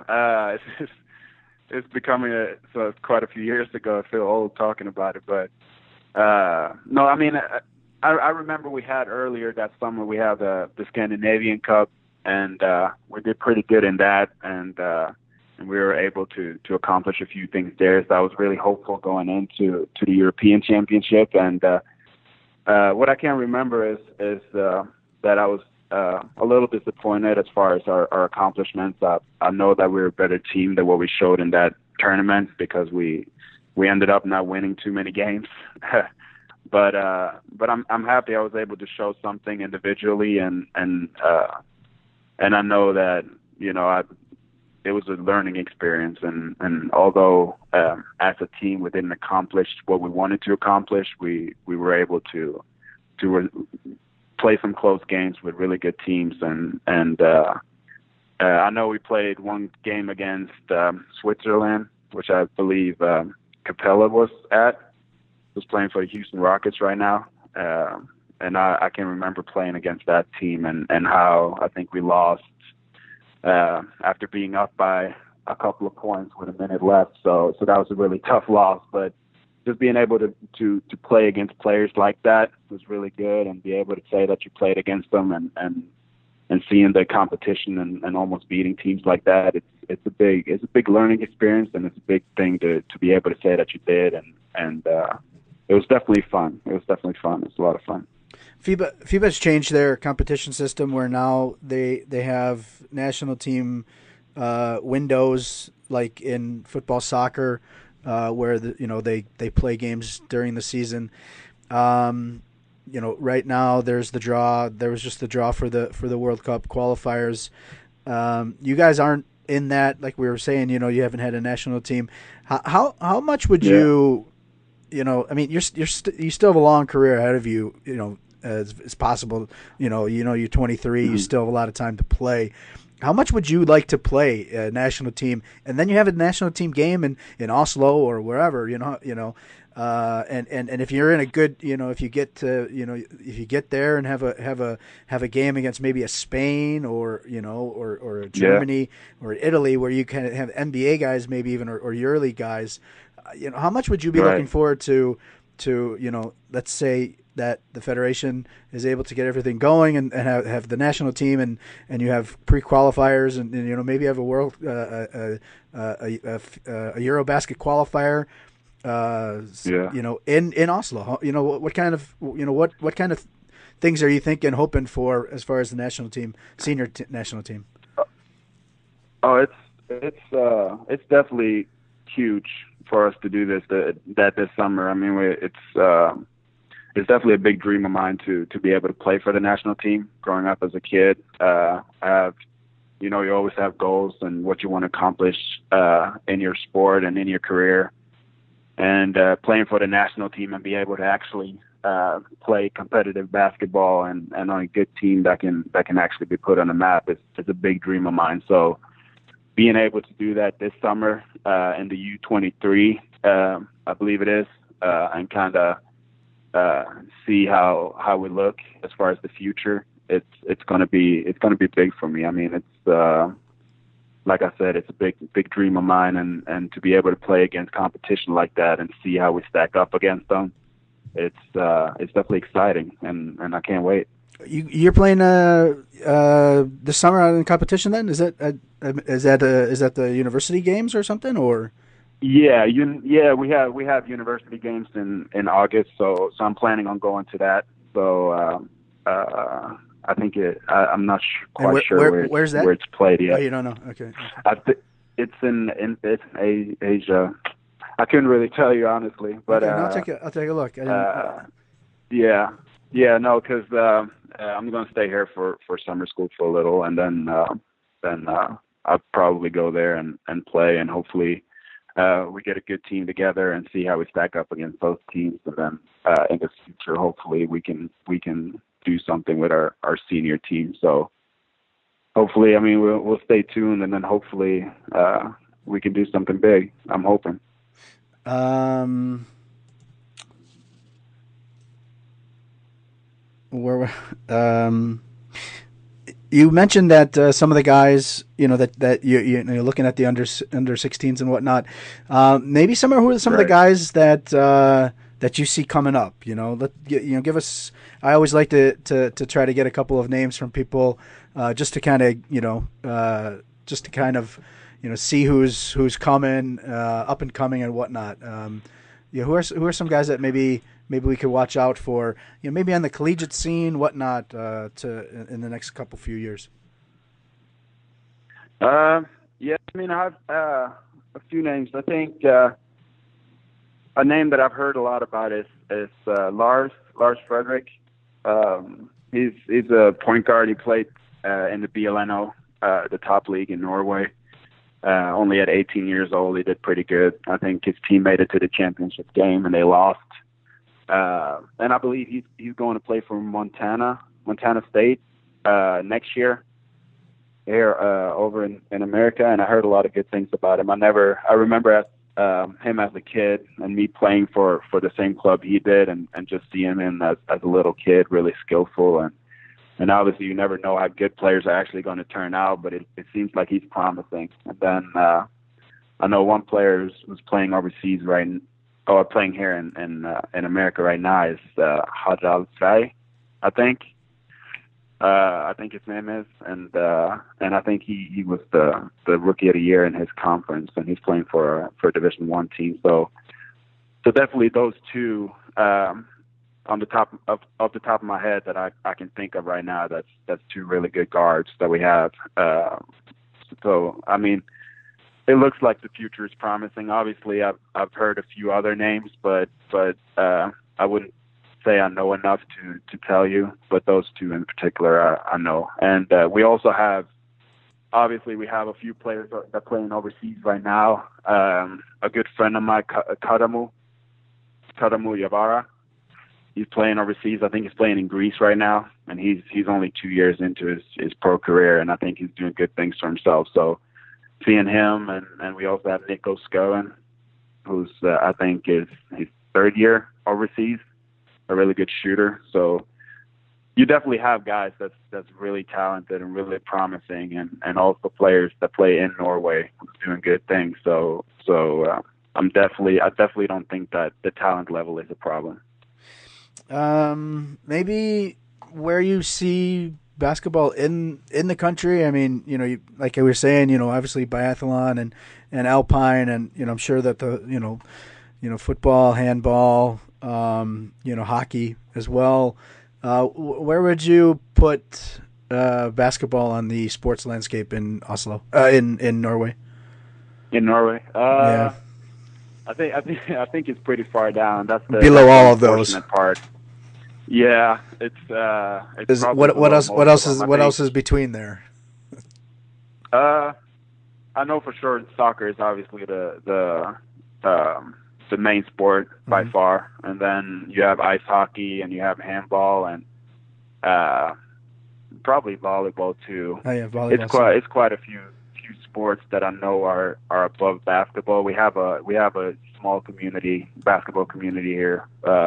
It's becoming quite a few years ago. I feel old talking about it, but no, I mean, I remember we had earlier that summer we had the Scandinavian Cup. And we did pretty good in that, and we were able to accomplish a few things there. So I was really hopeful going into the European Championship. And what I can remember is that I was a little disappointed as far as our accomplishments. I know that we were a better team than what we showed in that tournament because we ended up not winning too many games. but I'm happy I was able to show something individually, and I know that it was a learning experience, and although as a team we didn't accomplish what we wanted to accomplish, we were able to play some close games with really good teams, and I know we played one game against Switzerland, which I believe Capella was playing for the Houston Rockets right now. And I can remember playing against that team and how I think we lost after being up by a couple of points with a minute left. So that was a really tough loss. But just being able to play against players like that was really good, and be able to say that you played against them and seeing the competition and almost beating teams like that, it's a big learning experience, and it's a big thing to be able to say that you did, and it was definitely fun. It's a lot of fun. FIBA's changed their competition system where now they have national team windows like in football, soccer, where they play games during the season. Right now there's the draw. There was just the draw for the World Cup qualifiers. You guys aren't in that, like we were saying. You haven't had a national team. How much would you? I mean, you still have a long career ahead of you. As possible. You're 23. You still have a lot of time to play. How much would you like to play a national team, and then you have a national team game in Oslo or wherever, and if you're in a good, if you get to, if you get there and have a game against maybe a Spain or a Germany or Italy, where you can have NBA guys maybe even or EuroLeague guys, how much would you be looking forward to let's say that the federation is able to get everything going and have the national team and you have pre-qualifiers and maybe have a world a Eurobasket qualifier in Oslo. What kind of what kind of things are you hoping for as far as the national team, senior national team? Oh, it's definitely huge for us to do this summer. I mean, it's definitely a big dream of mine to be able to play for the national team. Growing up as a kid, you always have goals and what you want to accomplish in your sport and in your career. And playing for the national team and be able to actually play competitive basketball and on a good team that can actually be put on the map is a big dream of mine. So being able to do that this summer in the U23, I believe it is, and kind of see how we look as far as the future. It's gonna be big for me. I mean, it's like I said, it's a big dream of mine, and to be able to play against competition like that and see how we stack up against them, it's definitely exciting, and I can't wait. You're playing this summer in competition then? Is that the university games or something, or? Yeah, we have university games in August, so I'm planning on going to that. So I think I'm not quite sure where's that? Where it's played yet. Oh, you don't know? Okay. It's in Asia. I couldn't really tell you honestly, but okay, I'll take a look. No, because I'm going to stay here for summer school for a little, and then I'll probably go there and play, and hopefully we get a good team together and see how we stack up against both teams, and then in the future, hopefully we can do something with our senior team. So hopefully, I mean, we'll stay tuned, and then hopefully we can do something big. I'm hoping. You mentioned that some of the guys, that you're looking at the under 16s and whatnot. Maybe who are some of the guys that you see coming up? Give us. I always like to try to get a couple of names from people, just to kind of, see who's coming, up and coming and whatnot. Who are some guys that maybe we could watch out for, maybe on the collegiate scene, whatnot, in the next few years? Yeah, I mean, I have a few names. I think A name that I've heard a lot about is Lars Frederick. He's a point guard. He played in the BLNO, the top league in Norway. Only at 18 years old, he did pretty good. I think his team made it to the championship game and they lost. And I believe he's going to play for Montana State next year here over in America. And I heard a lot of good things about him. I remember him as a kid and me playing for the same club he did, and just seeing him as a little kid, really skillful, and obviously you never know how good players are actually going to turn out, but it seems like he's promising. And then I know one player who's playing overseas playing here in America right now is Hadal Frey, I think. I think his name is, and I think he was the rookie of the year in his conference, and he's playing for a Division I team. So definitely those two on the top of my head that I can think of right now. That's two really good guards that we have. So I mean, it looks like the future is promising. Obviously, I've heard a few other names, but I wouldn't say I know enough to tell you, but those two in particular I know. And we also have, obviously, we have a few players that are playing overseas right now. A good friend of mine, Kadamu Yavara, he's playing overseas. I think he's playing in Greece right now, and he's only 2 years into his pro career, and I think he's doing good things for himself. So seeing him, and we also have Nico Skoen, who's I think is his third year overseas, a really good shooter. So you definitely have guys that's really talented and really promising, and also players that play in Norway doing good things. So I definitely don't think that the talent level is a problem. Maybe where you see basketball in the country. I mean, like I was saying, obviously biathlon and alpine, and I'm sure that the football, handball, hockey as well. Where would you put basketball on the sports landscape in Oslo, in Norway? In Norway, yeah. I think it's pretty far down. That's below all of those. Part. Yeah, it's what else is between there? I know for sure soccer is obviously the main sport by far, and then you have ice hockey and you have handball and probably volleyball too. Oh yeah, volleyball. It's quite a few sports that I know are above basketball. We have a small basketball community here,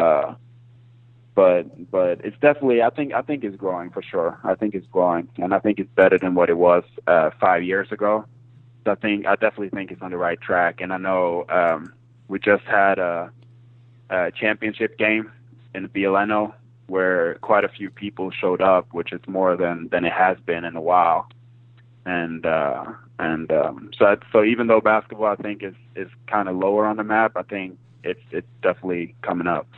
but it's definitely I think it's growing for sure. I think it's growing, and I think it's better than what it was 5 years ago. So I definitely think it's on the right track, and I know we just had a championship game in the BLNO where quite a few people showed up, which is more than it has been in a while. And so even though basketball I think is kind of lower on the map, I think it's definitely coming up.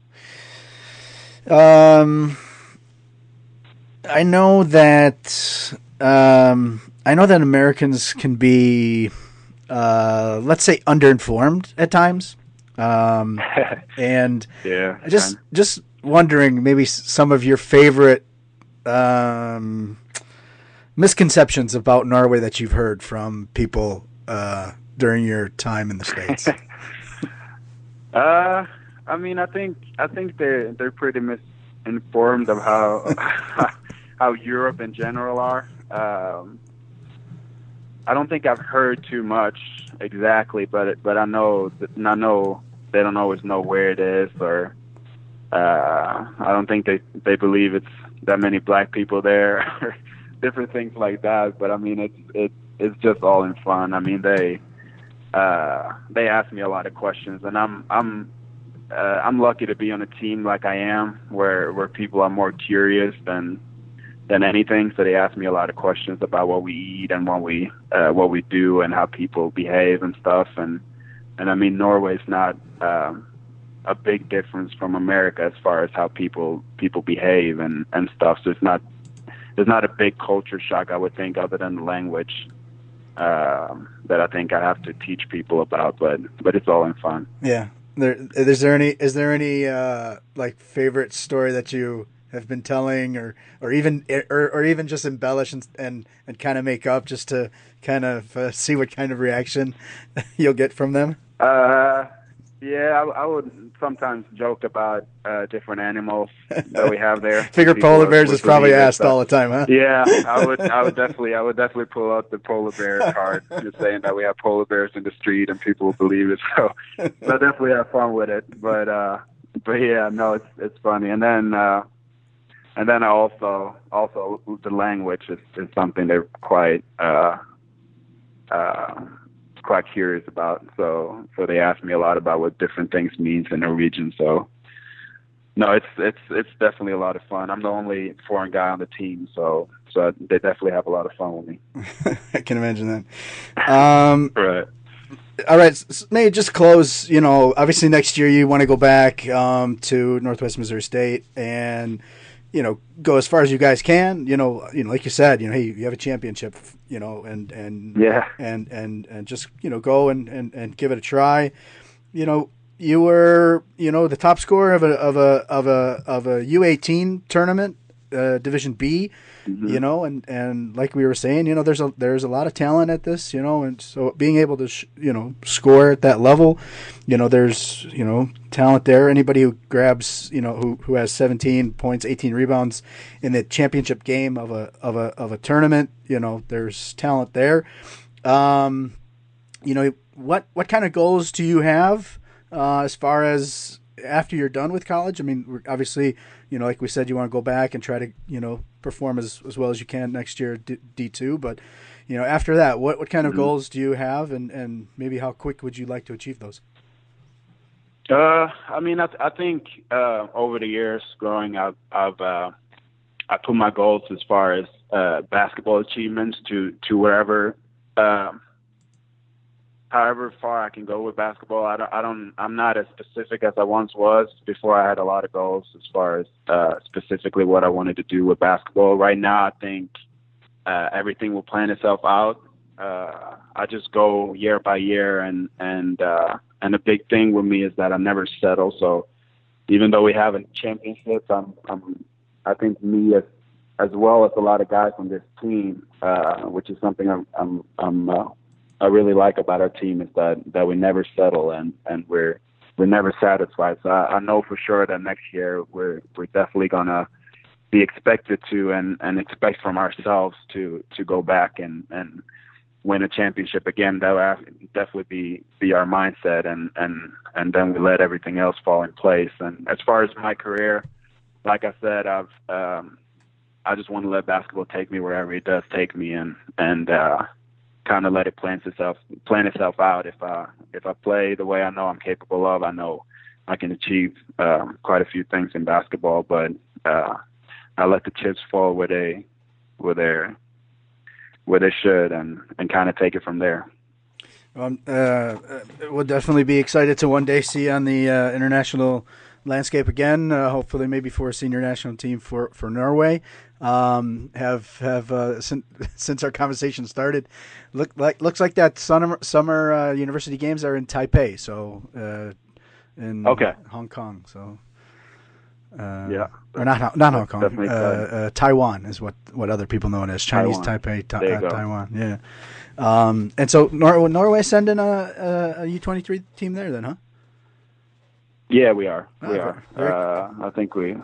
I know that Americans can be, let's say, underinformed at times, and yeah, just wondering maybe some of your favorite misconceptions about Norway that you've heard from people during your time in the States. I mean, I think they're pretty misinformed of how Europe in general are. I don't think I've heard too much exactly, but I know they don't always know where it is, or I don't think they believe it's that many black people there, or different things like that. But I mean, it's just all in fun. I mean, they ask me a lot of questions, and I'm lucky to be on a team like I am, where people are more curious than anything. So they ask me a lot of questions about what we eat and what we do and how people behave and stuff. And I mean, Norway's not a big difference from America as far as how people behave and stuff. So there's not a big culture shock, I would think, other than the language that I think I have to teach people about. But it's all in fun. Yeah. Is there any like favorite story that you have been telling, or even just embellish and kind of make up just to kind of see what kind of reaction you'll get from them? Yeah, I would sometimes joke about different animals that we have there. Figure People polar bears would is probably believe it, asked so- all the time, huh? Yeah, I would definitely pull out the polar bear card, just saying that we have polar bears in the street and people will believe it. So I definitely have fun with it. But yeah, no, it's funny. And then also the language is something they're quite curious about. So they ask me a lot about what different things means in Norwegian. So no, it's definitely a lot of fun. I'm the only foreign guy on the team, so they definitely have a lot of fun with me. I can imagine that. Right. All right, so maybe just close. Obviously next year you want to go back to Northwest Missouri State and go as far as you guys can. Like you said, hey, you have a championship. And Yeah. and just go and give it a try. You were the top scorer of a U18 tournament, Division B. Mm-hmm. And like we were saying, there's a lot of talent at this, and so being able to score at that level, there's talent there. Anybody who grabs who has 17 points, 18 rebounds in the championship game of a tournament, there's talent there. What kind of goals do you have as far as after you're done with college? I mean, obviously, like we said, you want to go back and try to, perform as well as you can next year at D2. But, after that, what kind of goals do you have, and maybe how quick would you like to achieve those? I mean, I think over the years growing up, I put my goals as far as basketball achievements to wherever. However far I can go with basketball, I'm not as specific as I once was. Before I had a lot of goals as far as specifically what I wanted to do with basketball. Right now, I think everything will plan itself out. I just go year by year, and the big thing with me is that I never settle. So even though we have a championship, I think me as well as a lot of guys on this team, which is something I really like about our team, is that we never settle and we're never satisfied. So I know for sure that next year we're definitely gonna be expected to and expect from ourselves to go back and win a championship again. That will definitely be our mindset, and then we let everything else fall in place. And as far as my career, like I said, I just want to let basketball take me wherever it does take me, and kind of let it plan itself out. If I play the way I know I'm capable of, I know I can achieve quite a few things in basketball. But I let the chips fall where they should, and kind of take it from there. We'll definitely be excited to one day see you on the international landscape again. Hopefully, maybe for a senior national team for Norway. Since our conversation started, looks like that summer university games are in Taipei, so in Hong Kong. So yeah, or not Hong Kong. Taiwan is what other people know it as. Chinese Taipei, Taiwan. Yeah. And so Norway sending a U23 team there then, huh? Yeah, we are. We are. I think we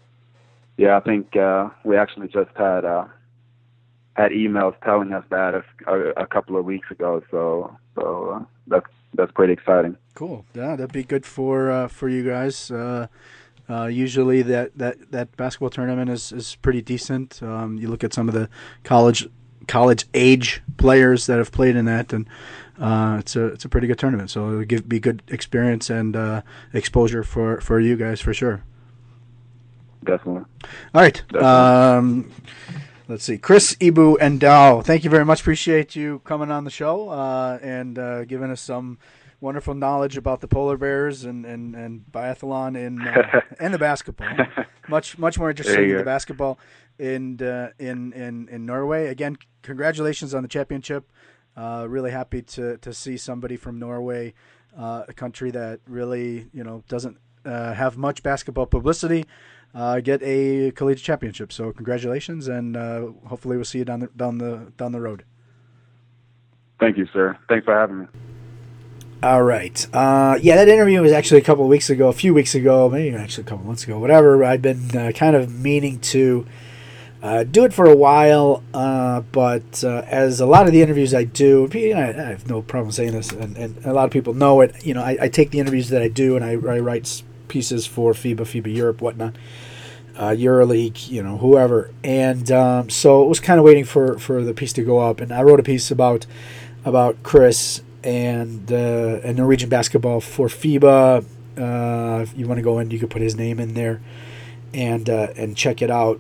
actually just had emails telling us that a couple of weeks ago. So that's pretty exciting. Cool. Yeah, that'd be good for you guys. Usually that basketball tournament is pretty decent. You look at some of the college age players that have played in that, and it's a pretty good tournament. So it'll be good experience and exposure for you guys for sure. Definitely. All right. Let's see. Chris, Ibu, and Dow, thank you very much. Appreciate you coming on the show and giving us some wonderful knowledge about the polar bears and biathlon and the basketball. Much more interesting in the basketball in Norway. Again, congratulations on the championship. Really happy to see somebody from Norway a country that really, doesn't have much basketball publicity, get a collegiate championship. So congratulations, and hopefully we'll see you down the road. Thank you, sir. Thanks for having me. All right. That interview was actually a few weeks ago, maybe actually a couple months ago, whatever. I'd been kind of meaning to do it for a while, but as a lot of the interviews I do, I have no problem saying this, and a lot of people know it. I take the interviews that I do and I write pieces for FIBA Europe, whatnot, EuroLeague, whoever, and so it was kind of waiting for the piece to go up, and I wrote a piece about Chris and Norwegian basketball for FIBA. If you want to go in, you could put his name in there and check it out.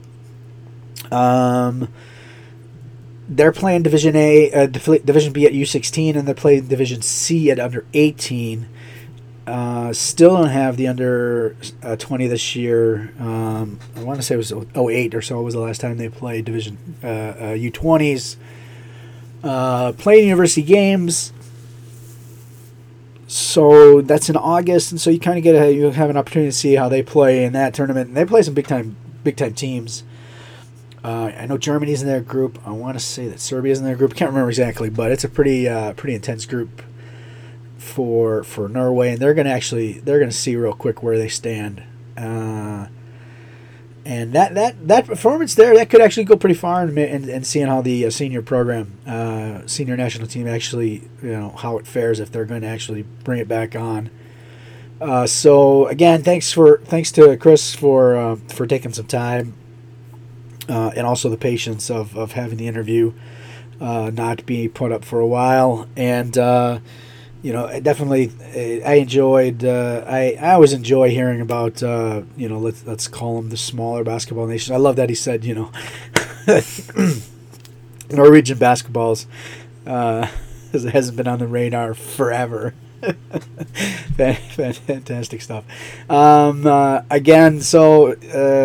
They're playing Division A, Division B at U16, and they're playing Division C at under 18. Still don't have the under 20 this year. I want to say it was 08 or so was the last time they played Division U20s. Playing university games. So that's in August, and so you kind of you have an opportunity to see how they play in that tournament. And they play some big time teams. I know Germany's in their group. I want to say that Serbia's in their group. I can't remember exactly, but it's a pretty intense group for Norway, and they're gonna see real quick where they stand. And that performance there, that could actually go pretty far in seeing how the senior program, senior national team actually, how it fares if they're going to actually bring it back on. So again, thanks to Chris for taking some time, and also the patience of having the interview not be put up for a while. And definitely, I enjoyed. I always enjoy hearing about. Let's call them the smaller basketball nations. I love that he said, Norwegian basketballs hasn't been on the radar forever. Fantastic stuff. Again, so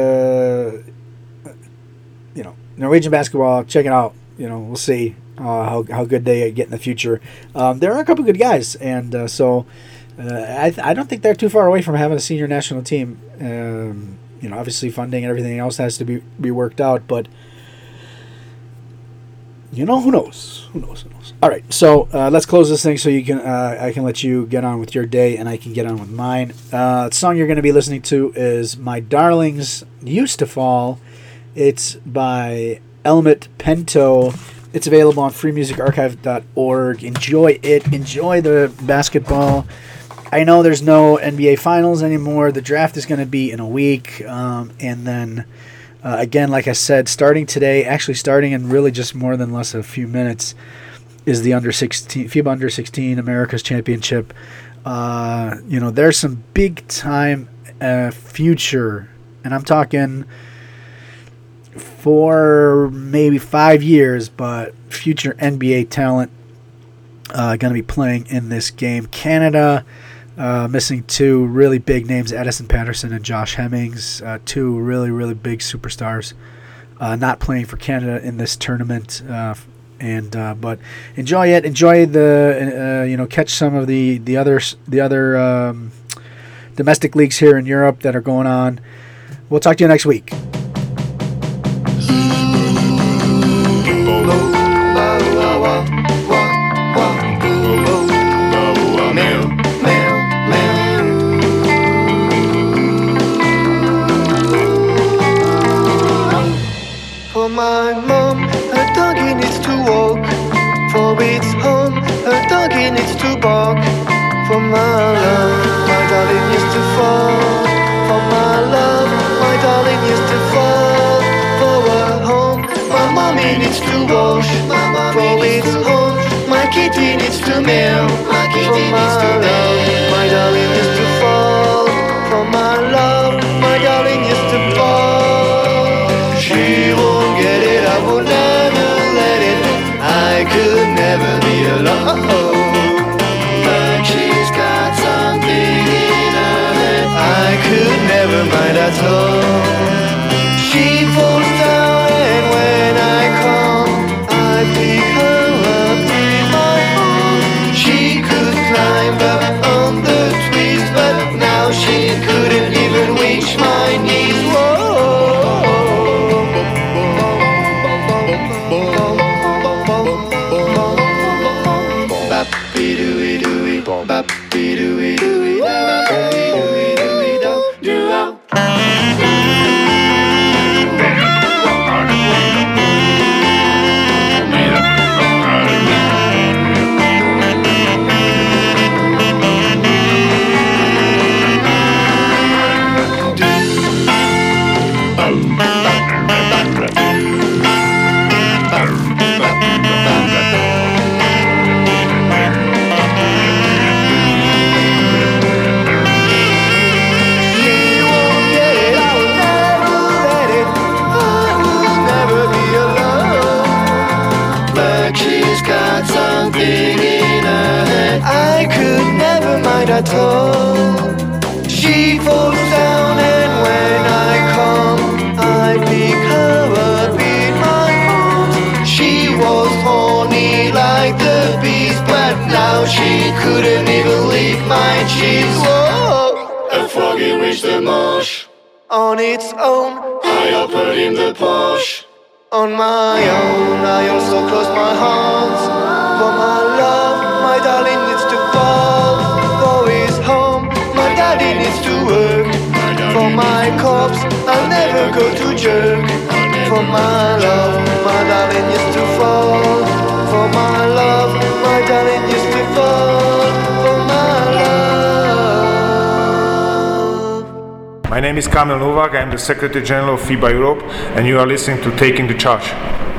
Norwegian basketball. Check it out. We'll see. How good they get in the future. There are a couple good guys, and so I don't think they're too far away from having a senior national team. Obviously funding and everything else has to be worked out, but who knows? All right, so let's close this thing so you can I can let you get on with your day and I can get on with mine. The song you're going to be listening to is "My Darlings Used to Fall." It's by Elmet Pinto. It's available on freemusicarchive.org. Enjoy it. Enjoy the basketball. I know there's no NBA Finals anymore. The draft is going to be in a week. And then, again, like I said, starting in really just more than less a few minutes, is the FIBA Under 16 America's Championship. There's some big-time future, and I'm talking for maybe 5 years, but future NBA talent going to be playing in this game. Canada missing two really big names, Edison Patterson and Josh Hemmings, two really, really big superstars not playing for Canada in this tournament. But enjoy it. Enjoy the catch some of the other domestic leagues here in Europe that are going on. We'll talk to you next week. For my mom, her doggy needs to walk. For its home, her doggy needs to bark. For my love, my darling used to fall. For my love, my darling used to fall. For her home, my mommy needs to wash. For its home, my kitty needs to meow. For my love, my darling used to fall. For my love, my darling used to fall. She won't get it, I will never let it. I could never be alone. But she's got something in her head I could never mind at all. She falls down and when I come, I pick her up in my arms. She could climb up At all. She falls down and when I come I pick her up in my arms. She was horny like the beast, but now she couldn't even lick my cheeks. Whoa. A foggy wish the marsh on its own. I offered him the Porsche on my own. I also closed my heart for my love. My darling needs to fall. Daddy needs to work. For my corpse, I'll never go to jerk. For my love, my darling needs to fall. For my love, my darling needs to fall. For my love. My name is Kamil Novak, I'm the Secretary General of FIBA Europe, and you are listening to Taking the Charge.